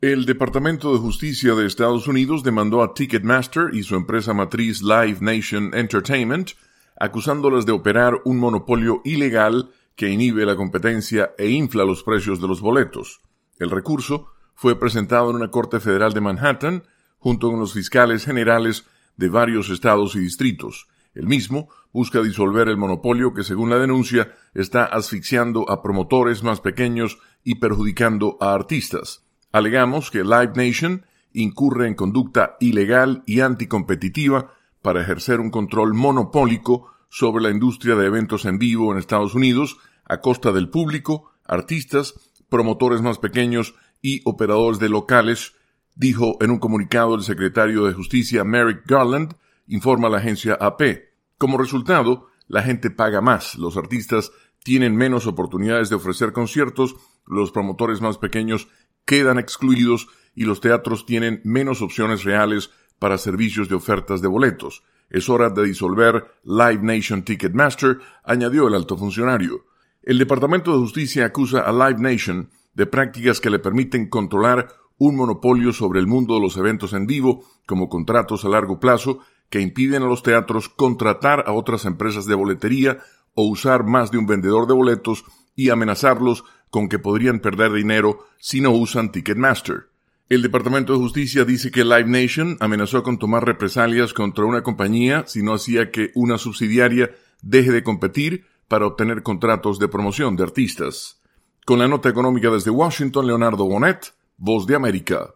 El Departamento de Justicia de Estados Unidos demandó a Ticketmaster y su empresa matriz Live Nation Entertainment, acusándolas de operar un monopolio ilegal que inhibe la competencia e infla los precios de los boletos. El recurso fue presentado en una corte federal de Manhattan, junto con los fiscales generales de varios estados y distritos. El mismo busca disolver el monopolio que, según la denuncia, está asfixiando a promotores más pequeños y perjudicando a artistas. Alegamos que Live Nation incurre en conducta ilegal y anticompetitiva para ejercer un control monopólico sobre la industria de eventos en vivo en Estados Unidos a costa del público, artistas, promotores más pequeños y operadores de locales, dijo en un comunicado el secretario de Justicia Merrick Garland, informa la agencia AP. Como resultado, la gente paga más, los artistas tienen menos oportunidades de ofrecer conciertos, los promotores más pequeños quedan excluidos y los teatros tienen menos opciones reales para servicios de ofertas de boletos. Es hora de disolver Live Nation Ticketmaster, añadió el alto funcionario. El Departamento de Justicia acusa a Live Nation de prácticas que le permiten controlar un monopolio sobre el mundo de los eventos en vivo, como contratos a largo plazo que impiden a los teatros contratar a otras empresas de boletería o usar más de un vendedor de boletos y amenazarlos con que podrían perder dinero si no usan Ticketmaster. El Departamento de Justicia dice que Live Nation amenazó con tomar represalias contra una compañía si no hacía que una subsidiaria deje de competir para obtener contratos de promoción de artistas. Con la nota económica desde Washington, Leonardo Bonet, Voz de América.